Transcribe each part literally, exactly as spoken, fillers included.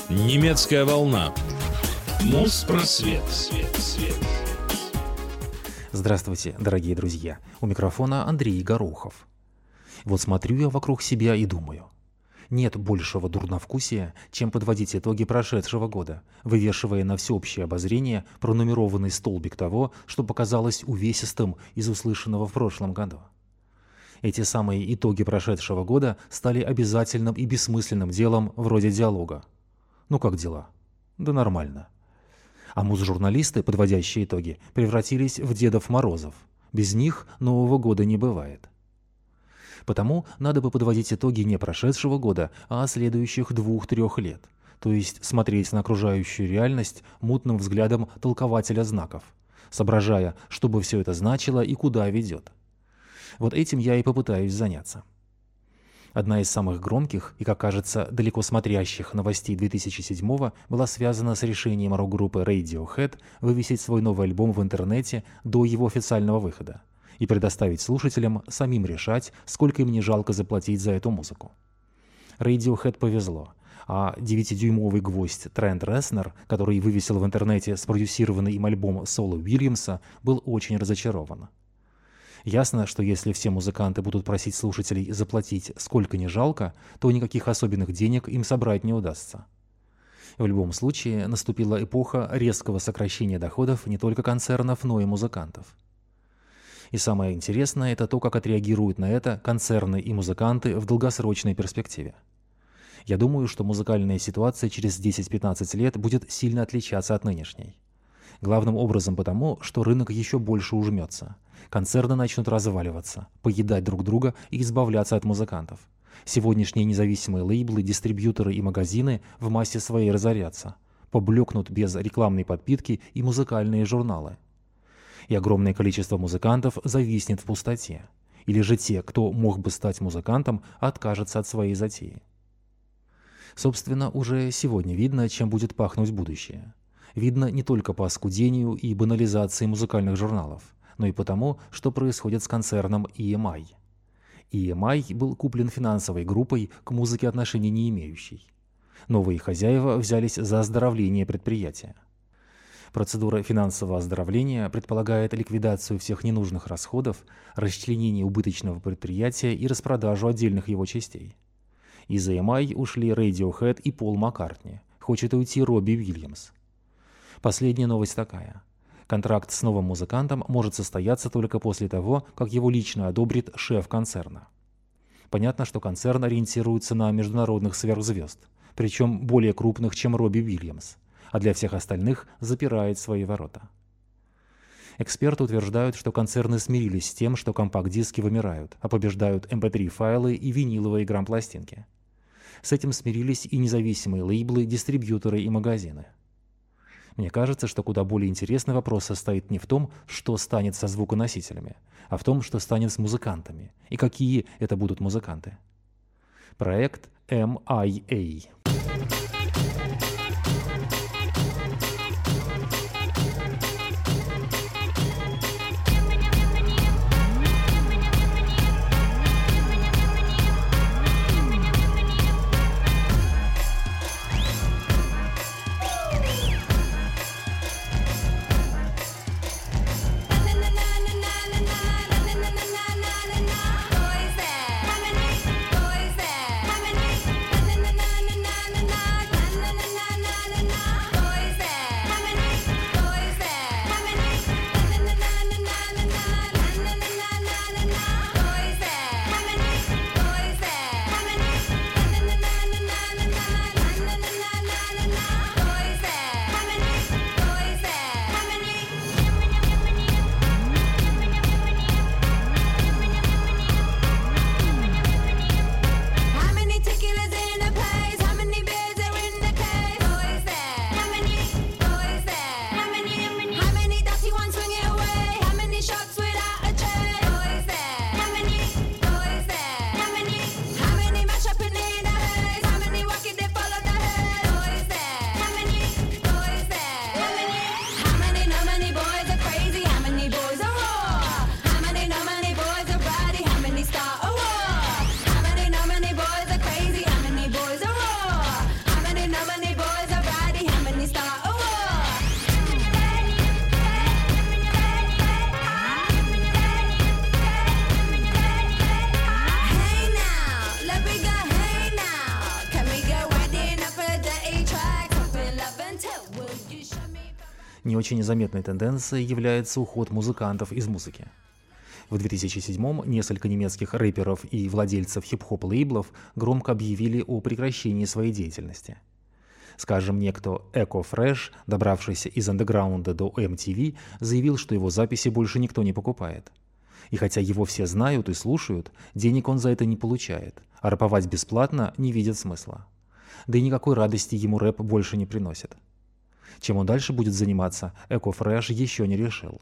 Немецкая волна. Моспросвет. Свет, свет. Здравствуйте, дорогие друзья. У микрофона Андрей Горохов. Вот смотрю я вокруг себя и думаю. Нет большего дурновкусия, чем подводить итоги прошедшего года, вывешивая на всеобщее обозрение пронумерованный столбик того, что показалось увесистым из услышанного в прошлом году. Эти самые итоги прошедшего года стали обязательным и бессмысленным делом вроде диалога. Ну как дела? Да нормально. А муз-журналисты, подводящие итоги, превратились в Дедов Морозов. Без них Нового года не бывает. Потому надо бы подводить итоги не прошедшего года, а следующих двух-трех лет. То есть смотреть на окружающую реальность мутным взглядом толкователя знаков, соображая, что бы все это значило и куда ведет. Вот этим я и попытаюсь заняться. Одна из самых громких и, как кажется, далеко смотрящих новостей две тысячи седьмого была связана с решением рок-группы Radiohead вывесить свой новый альбом в интернете до его официального выхода и предоставить слушателям самим решать, сколько им не жалко заплатить за эту музыку. Radiohead повезло, а девятидюймовый гвоздь Трент Резнор, который вывесил в интернете спродюсированный им альбом Соло Уильямса, был очень разочарован. Ясно, что если все музыканты будут просить слушателей заплатить сколько ни жалко, то никаких особенных денег им собрать не удастся. В любом случае, наступила эпоха резкого сокращения доходов не только концернов, но и музыкантов. И самое интересное – это то, как отреагируют на это концерны и музыканты в долгосрочной перспективе. Я думаю, что музыкальная ситуация через десять-пятнадцать лет будет сильно отличаться от нынешней. Главным образом потому, что рынок еще больше ужмется. Концерны начнут разваливаться, поедать друг друга и избавляться от музыкантов. Сегодняшние независимые лейблы, дистрибьюторы и магазины в массе своей разорятся. Поблекнут без рекламной подпитки и музыкальные журналы. И огромное количество музыкантов зависнет в пустоте. Или же те, кто мог бы стать музыкантом, откажутся от своей затеи. Собственно, уже сегодня видно, чем будет пахнуть будущее. Видно не только по оскудению и банализации музыкальных журналов, но и потому, что происходит с концерном и эм ай. и эм ай был куплен финансовой группой, к музыке отношения не имеющей. Новые хозяева взялись за оздоровление предприятия. Процедура финансового оздоровления предполагает ликвидацию всех ненужных расходов, расчленение убыточного предприятия и распродажу отдельных его частей. Из эм ай ушли Radiohead и Пол Маккартни, хочет уйти Робби Уильямс. Последняя новость такая. Контракт с новым музыкантом может состояться только после того, как его лично одобрит шеф концерна. Понятно, что концерн ориентируется на международных сверхзвезд, причем более крупных, чем Робби Уильямс, а для всех остальных запирает свои ворота. Эксперты утверждают, что концерны смирились с тем, что компакт-диски вымирают, а побеждают эм пэ три файлы и виниловые грампластинки. С этим смирились и независимые лейблы, дистрибьюторы и магазины. Мне кажется, что куда более интересный вопрос состоит не в том, что станет со звуконосителями, а в том, что станет с музыкантами, и какие это будут музыканты. Проект эм ай эй. Не очень заметной тенденцией является уход музыкантов из музыки. В две тысячи седьмом несколько немецких рэперов и владельцев хип-хоп-лейблов громко объявили о прекращении своей деятельности. Скажем, некто Эко Фрэш, добравшийся из андеграунда до эм ти ви, заявил, что его записи больше никто не покупает. И хотя его все знают и слушают, денег он за это не получает, а рэповать бесплатно не видит смысла. Да и никакой радости ему рэп больше не приносит. Чем он дальше будет заниматься, Эко Фрэш еще не решил.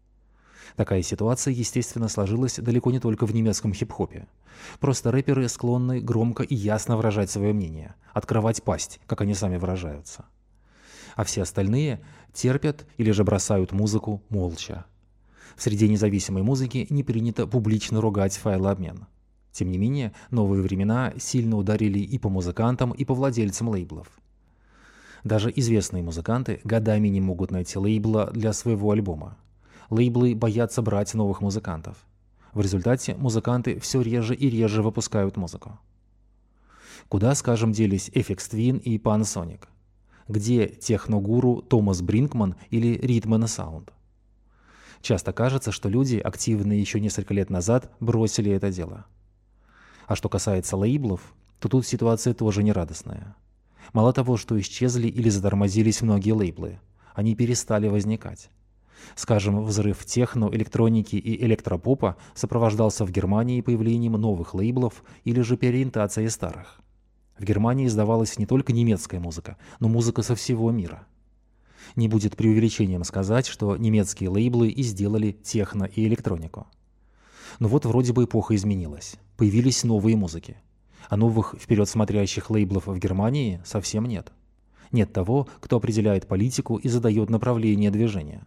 Такая ситуация, естественно, сложилась далеко не только в немецком хип-хопе. Просто рэперы склонны громко и ясно выражать свое мнение, открывать пасть, как они сами выражаются. А все остальные терпят или же бросают музыку молча. В среде независимой музыки не принято публично ругать файлообмен. Тем не менее, новые времена сильно ударили и по музыкантам, и по владельцам лейблов. Даже известные музыканты годами не могут найти лейбла для своего альбома. Лейблы боятся брать новых музыкантов. В результате музыканты все реже и реже выпускают музыку. Куда, скажем, делись эф икс Twin и Panasonic? Где техногуру Томас Бринкман или Rhythm and Sound? Часто кажется, что люди, активные еще несколько лет назад, бросили это дело. А что касается лейблов, то тут ситуация тоже нерадостная. Мало того, что исчезли или затормозились многие лейблы, они перестали возникать. Скажем, взрыв техно, электроники и электропопа сопровождался в Германии появлением новых лейблов или же переориентацией старых. В Германии издавалась не только немецкая музыка, но музыка со всего мира. Не будет преувеличением сказать, что немецкие лейблы и сделали техно и электронику. Но вот вроде бы эпоха изменилась. Появились новые музыки. А новых вперед смотрящих лейблов в Германии совсем нет. Нет того, кто определяет политику и задает направление движения.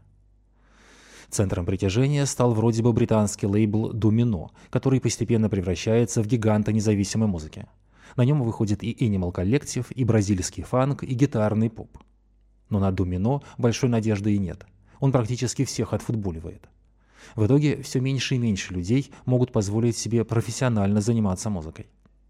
Центром притяжения стал вроде бы британский лейбл Domino, который постепенно превращается в гиганта независимой музыки. На нем выходит и Animal Collective, и бразильский фанк, и гитарный поп. Но на Domino большой надежды и нет. Он практически всех отфутболивает. В итоге все меньше и меньше людей могут позволить себе профессионально заниматься музыкой.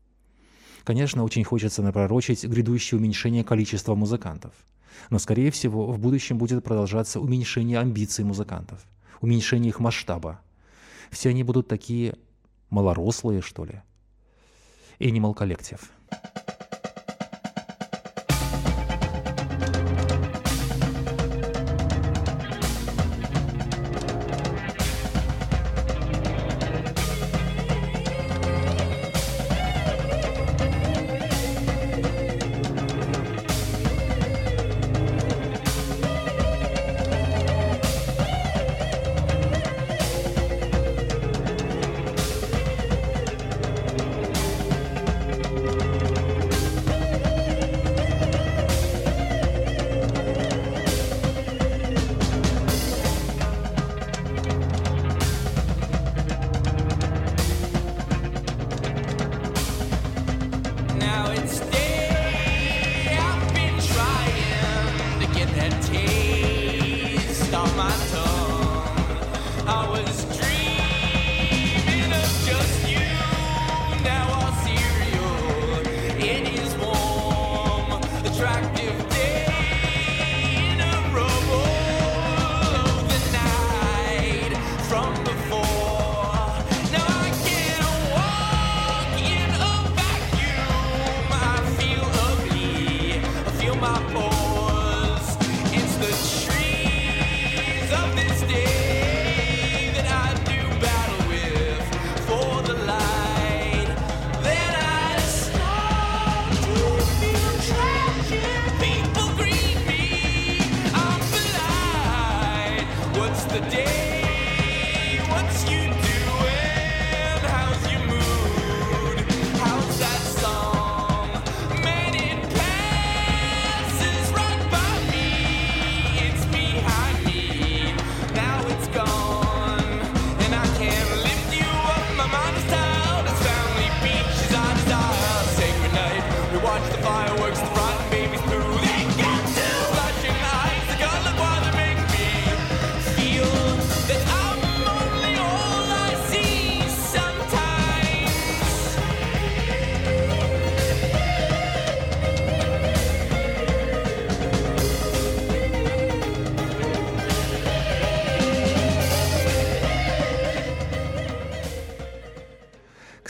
Конечно, очень хочется напророчить грядущее уменьшение количества музыкантов. Но, скорее всего, в будущем будет продолжаться уменьшение амбиций музыкантов, уменьшение их масштаба. Все они будут такие малорослые, что ли. Animal Collective.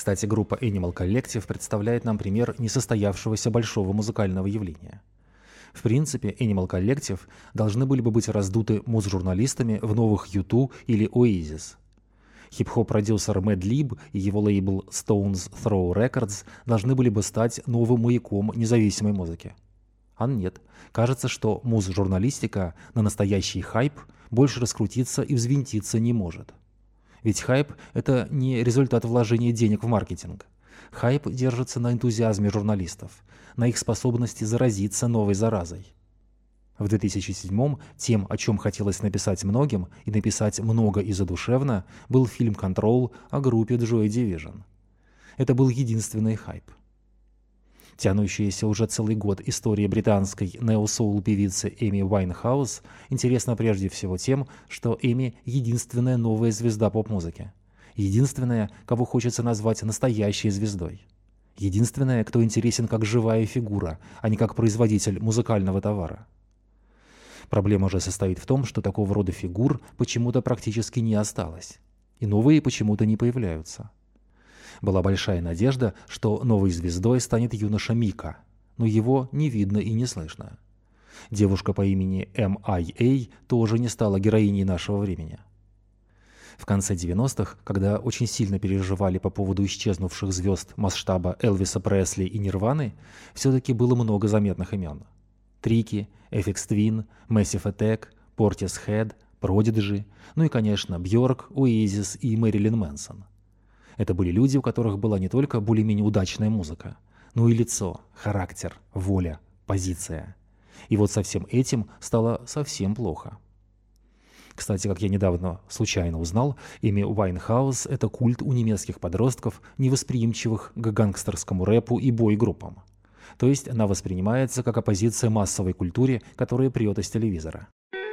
Кстати, группа Animal Collective представляет нам пример несостоявшегося большого музыкального явления. В принципе, Animal Collective должны были бы быть раздуты муз-журналистами в новых ю ту или Oasis. Хип-хоп-продюсер Mad Lib и его лейбл Stones Throw Records должны были бы стать новым маяком независимой музыки. А нет, кажется, что муз-журналистика на настоящий хайп больше раскрутиться и взвинтиться не может. Ведь хайп – это не результат вложения денег в маркетинг. Хайп держится на энтузиазме журналистов, на их способности заразиться новой заразой. В две тысячи седьмом тем, о чем хотелось написать многим и написать много и задушевно, был фильм «Control» о группе Joy Division. Это был единственный хайп. Тянущаяся уже целый год история британской нео-соул-певицы Эми Уайнхаус интересна прежде всего тем, что Эми — единственная новая звезда поп-музыки. Единственная, кого хочется назвать настоящей звездой. Единственная, кто интересен как живая фигура, а не как производитель музыкального товара. Проблема же состоит в том, что такого рода фигур почему-то практически не осталось. И новые почему-то не появляются. Была большая надежда, что новой звездой станет юноша Мика, но его не видно и не слышно. Девушка по имени эм ай эй тоже не стала героиней нашего времени. В конце девяностых, когда очень сильно переживали по поводу исчезнувших звезд масштаба Элвиса Пресли и Нирваны, все-таки было много заметных имен. Трики, эф икс Twin, Massive Attack, Portishead, Prodigy, ну и, конечно, Бьорк, Oasis и Мэрилин Мэнсон. Это были люди, у которых была не только более-менее удачная музыка, но и лицо, характер, воля, позиция. И вот со всем этим стало совсем плохо. Кстати, как я недавно случайно узнал, Эми Уайнхаус — это культ у немецких подростков, невосприимчивых к гангстерскому рэпу и бой-группам. То есть она воспринимается как оппозиция массовой культуре, которая прет из телевизора.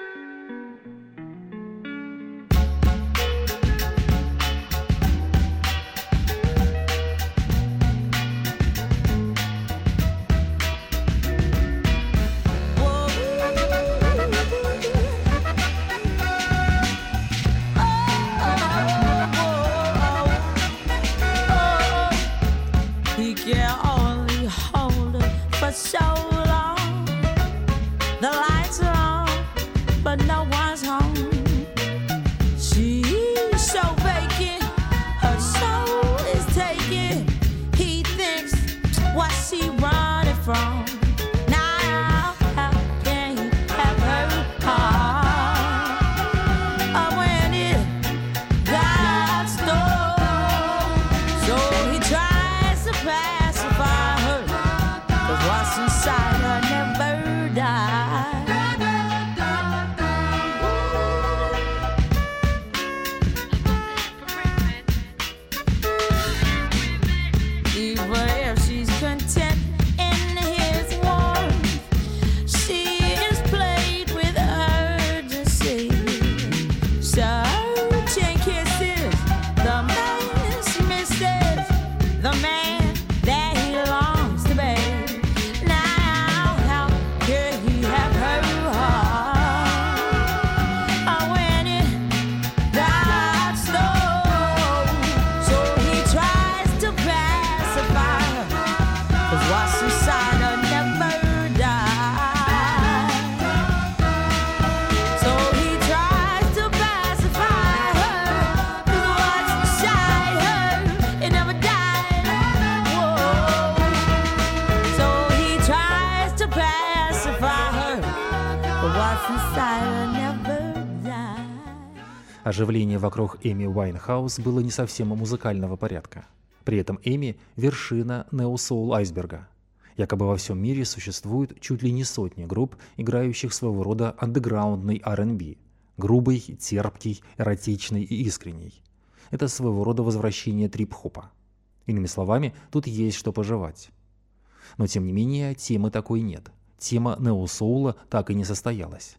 Оживление вокруг Эми Уайнхаус было не совсем музыкального порядка. При этом Эми – вершина нео-соул айсберга. Якобы во всем мире существует чуть ли не сотни групп, играющих своего рода андеграундный ар энд би. Грубый, терпкий, эротичный и искренний. Это своего рода возвращение трип-хопа. Иными словами, тут есть что пожевать. Но тем не менее, темы такой нет. Тема нео-соула так и не состоялась.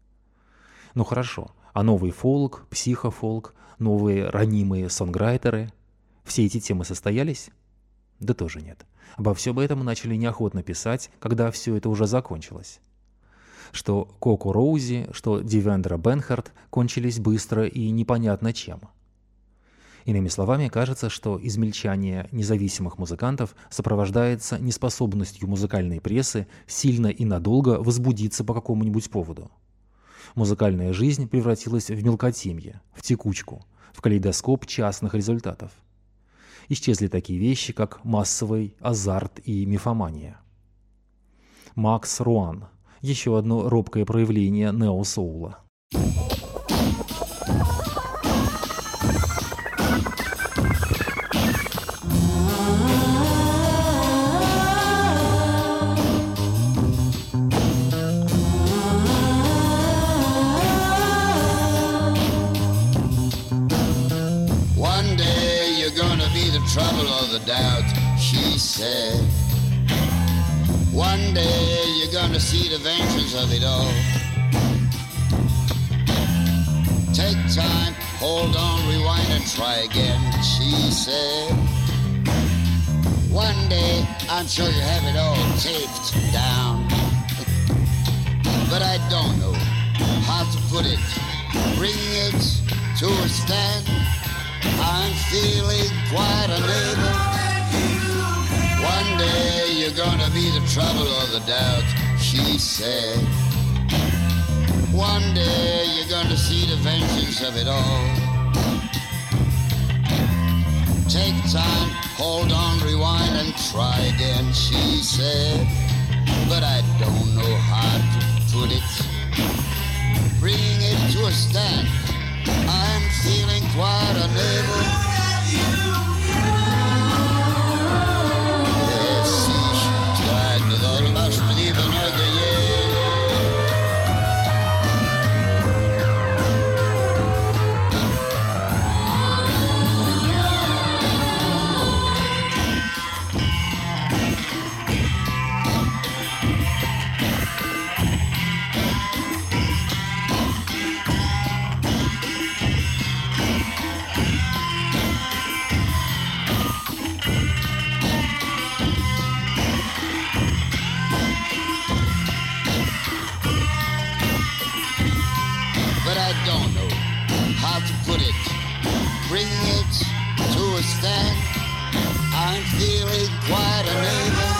Ну хорошо. А новый фолк, психофолк, новые ранимые сонграйтеры – все эти темы состоялись? Да тоже нет. Обо всем этом начали неохотно писать, когда все это уже закончилось. Что Коко Роузи, что Девендра Бенхарт кончились быстро и непонятно чем. Иными словами, кажется, что измельчание независимых музыкантов сопровождается неспособностью музыкальной прессы сильно и надолго возбудиться по какому-нибудь поводу. Музыкальная жизнь превратилась в мелкотемье, в текучку, в калейдоскоп частных результатов. Исчезли такие вещи, как массовый азарт и мифомания. Макс Руан – еще одно робкое проявление нео-соула. Trouble or the doubt, she said. One day you're gonna see the vengeance of it all. Take time, hold on, rewind and try again, she said. One day I'm sure you have it all taped down. But I don't know how to put it, bring it to a stand. I'm feeling quite unable. One day you're gonna be the trouble or the doubt, she said. One day you're gonna see the vengeance of it all. Take time, hold on, rewind and try again, she said. But I don't know how to put it, bring it to a stand. I'm feeling quite unable. Yes, ich trage the last even again. I'm feeling quite unable.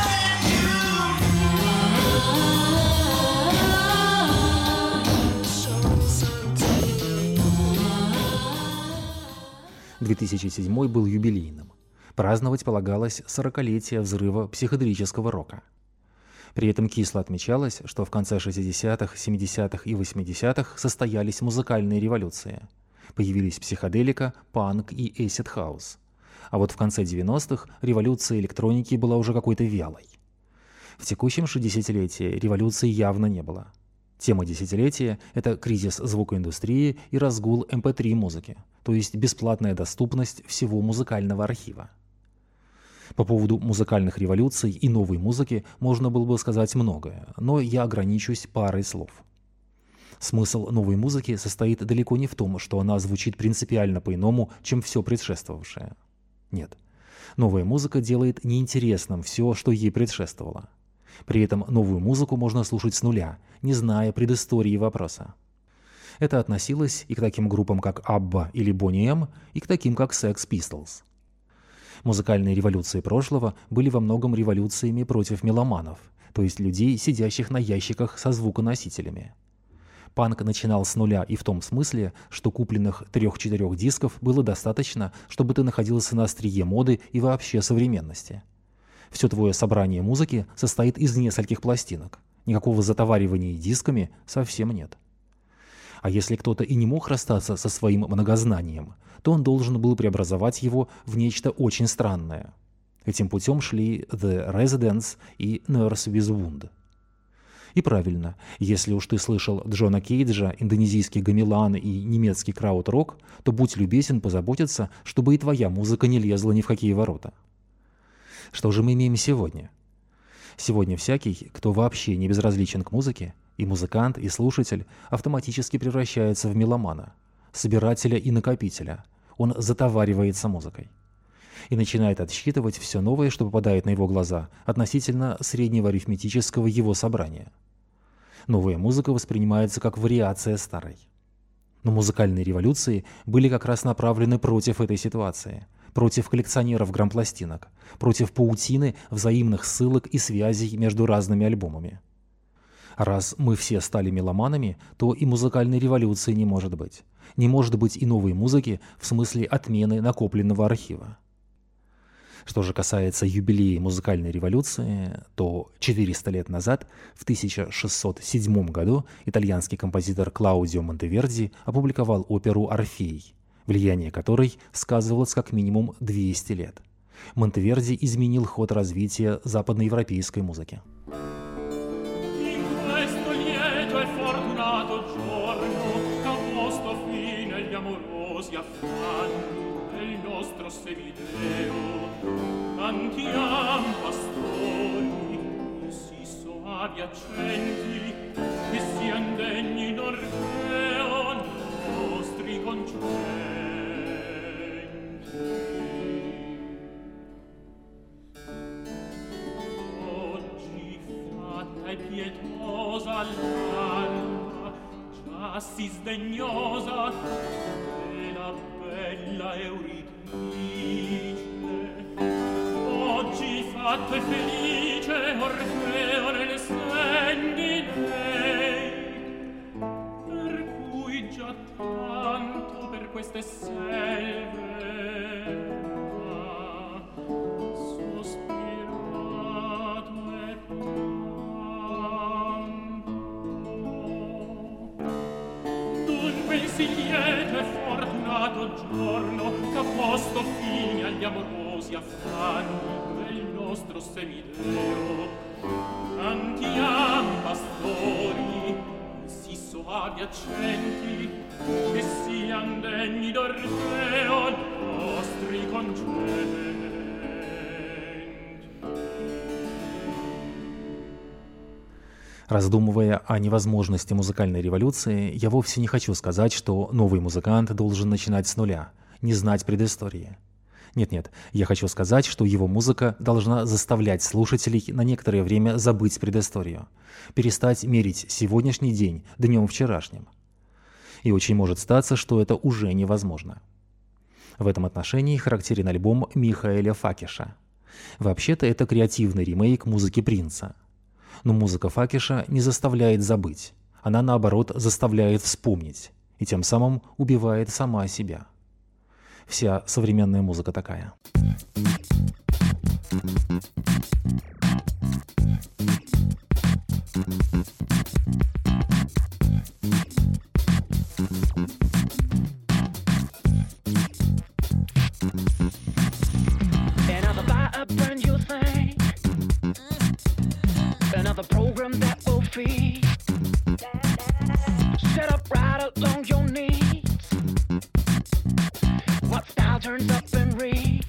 две тысячи седьмой был юбилейным. Праздновать полагалось сорокалетие взрыва психоделического рока. При этом кисло отмечалось, что в конце шестидесятых, семидесятых и восьмидесятых состоялись музыкальные революции. Появились психоделика, панк и эйсид-хаус. А вот в конце девяностых революция электроники была уже какой-то вялой. В текущем же десятилетии революции явно не было. Тема десятилетия – это кризис звукоиндустрии и разгул эм пэ три музыки, то есть бесплатная доступность всего музыкального архива. По поводу музыкальных революций и новой музыки можно было бы сказать многое, но я ограничусь парой слов. Смысл новой музыки состоит далеко не в том, что она звучит принципиально по-иному, чем все предшествовавшее. Нет. Новая музыка делает неинтересным все, что ей предшествовало. При этом новую музыку можно слушать с нуля, не зная предыстории вопроса. Это относилось и к таким группам, как Абба или Boney эм, и к таким, как Sex Pistols. Музыкальные революции прошлого были во многом революциями против меломанов, то есть людей, сидящих на ящиках со звуконосителями. Панк начинал с нуля и в том смысле, что купленных трех-четырех дисков было достаточно, чтобы ты находился на острие моды и вообще современности. Все твое собрание музыки состоит из нескольких пластинок. Никакого затоваривания дисками совсем нет. А если кто-то и не мог расстаться со своим многознанием, то он должен был преобразовать его в нечто очень странное. Этим путем шли The Residents и Nurse with Wound. И правильно, если уж ты слышал Джона Кейджа, индонезийский гамелан и немецкий крауд-рок, то будь любезен позаботиться, чтобы и твоя музыка не лезла ни в какие ворота. Что же мы имеем сегодня? Сегодня всякий, кто вообще не безразличен к музыке, и музыкант, и слушатель, автоматически превращается в меломана, собирателя и накопителя. Он затоваривается музыкой. И начинает отсчитывать все новое, что попадает на его глаза, относительно среднего арифметического его собрания. Новая музыка воспринимается как вариация старой. Но музыкальные революции были как раз направлены против этой ситуации, против коллекционеров грампластинок, против паутины взаимных ссылок и связей между разными альбомами. Раз мы все стали меломанами, то и музыкальной революции не может быть. Не может быть и новой музыки в смысле отмены накопленного архива. Что же касается юбилея музыкальной революции, то четыреста лет назад, в тысяча шестьсот седьмом году, итальянский композитор Клаудио Монтеверди опубликовал оперу «Орфей», влияние которой сказывалось как минимум двести лет. Монтеверди изменил ход развития западноевропейской музыки. Cantiam pastori, si soaviacenti, che sian degni d'Orfeo nostri concenti. Oggi fatta e pietosa l'alba, già si sdegnosa della bella Euridice. Oggi fatto e felice Orfeo nel sen di lei, per cui già tanto per queste selve ha sospirato e pianto. Dunque si lieto e fortunato giorno che ha posto fine agli amorosi affanni del nostro semideo. Cantiam pastori, si soavi accenti, che sian degni d'Orfeo nostri concenti. Раздумывая о невозможности музыкальной революции, я вовсе не хочу сказать, что новый музыкант должен начинать с нуля, не знать предыстории. Нет-нет, я хочу сказать, что его музыка должна заставлять слушателей на некоторое время забыть предысторию, перестать мерить сегодняшний день днем вчерашним. И очень может статься, что это уже невозможно. В этом отношении характерен альбом Михаэля Факиша. Вообще-то это креативный ремейк музыки Принца. Но музыка Факиша не заставляет забыть, она наоборот заставляет вспомнить, и тем самым убивает сама себя. Вся современная музыка такая. Another program that will feed, set up right along your needs. What style turns up and reach?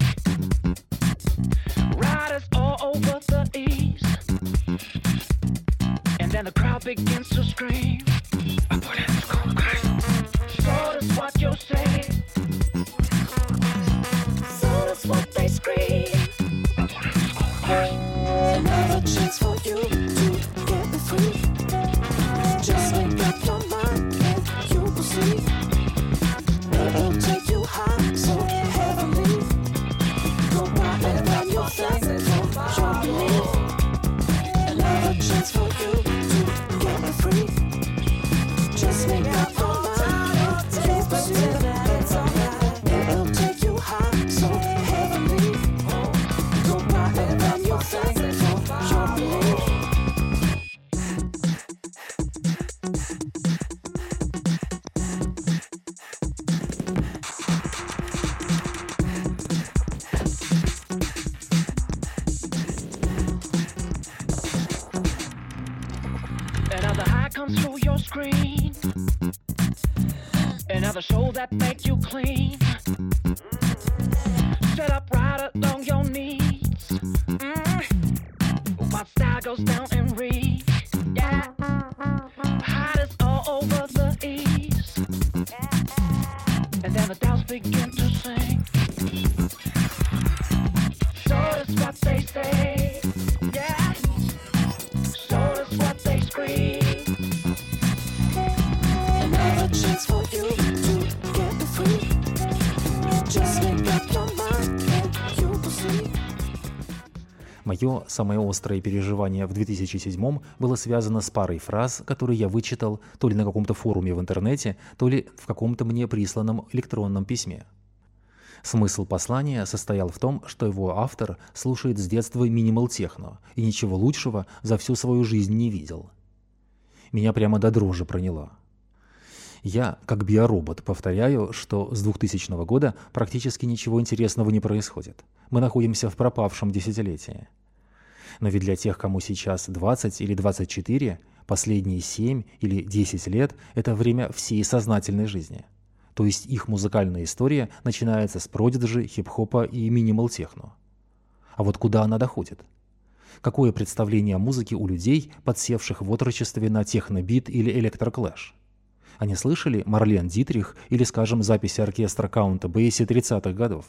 Riders all over the east, and then the crowd begins to scream. So does what you say. So does what they scream. Another chance for you to get me free. Just make up your mind and you will see. It'll take you high, so heavenly. Go right and run your thing, don't your belief. Another chance for you to get me free. Just make up your mind and you will see. It'll take you high, so heavenly. Go right and run your thing. Another high comes through your screen. Another show that make you clean. Set up right along your needs. Mm. What style goes down and reach? Yeah. Hottest all over the east. And then the bells begin to sing. So that's what they say. Yeah. So that's what they scream. Another chance for you. Мое самое острое переживание в две тысячи седьмом было связано с парой фраз, которые я вычитал то ли на каком-то форуме в интернете, то ли в каком-то мне присланном электронном письме. Смысл послания состоял в том, что его автор слушает с детства минимал-техно и ничего лучшего за всю свою жизнь не видел. Меня прямо до дрожи проняло. Я, как биоробот, повторяю, что с двухтысячного года практически ничего интересного не происходит. Мы находимся в пропавшем десятилетии. Но ведь для тех, кому сейчас двадцать или двадцать четыре, последние семь или десять лет – это время всей сознательной жизни. То есть их музыкальная история начинается с продиджи, хип-хопа и минимал-техно. А вот куда она доходит? Какое представление о музыке у людей, подсевших в отрочестве на техно-бит или электроклэш? Они слышали Марлен Дитрих или, скажем, записи оркестра Каунта Бейси тридцатых годов?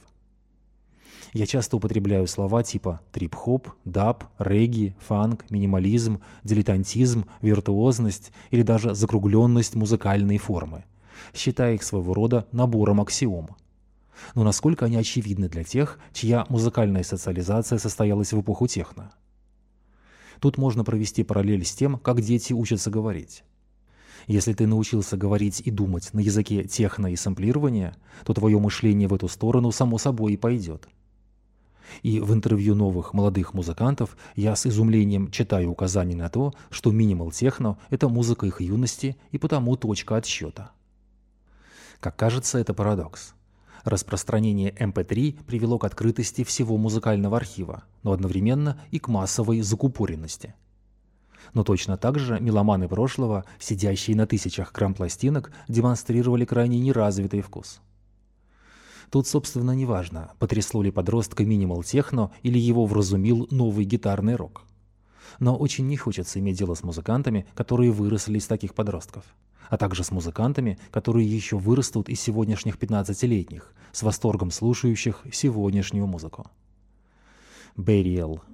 Я часто употребляю слова типа трип-хоп, даб, регги, фанк, минимализм, дилетантизм, виртуозность или даже закругленность музыкальной формы, считая их своего рода набором аксиом. Но насколько они очевидны для тех, чья музыкальная социализация состоялась в эпоху техно? Тут можно провести параллель с тем, как дети учатся говорить. Если ты научился говорить и думать на языке техно и сэмплирования, то твое мышление в эту сторону само собой и пойдет. И в интервью новых молодых музыкантов я с изумлением читаю указания на то, что минимал-техно – это музыка их юности и потому точка отсчета. Как кажется, это парадокс. Распространение эм пэ три привело к открытости всего музыкального архива, но одновременно и к массовой закупоренности. Но точно так же меломаны прошлого, сидящие на тысячах грамм пластинок, демонстрировали крайне неразвитый вкус. Тут, собственно, неважно, потрясло ли подростка минимал-техно или его вразумил новый гитарный рок. Но очень не хочется иметь дело с музыкантами, которые выросли из таких подростков, а также с музыкантами, которые еще вырастут из сегодняшних пятнадцатилетних, с восторгом слушающих сегодняшнюю музыку. Burial.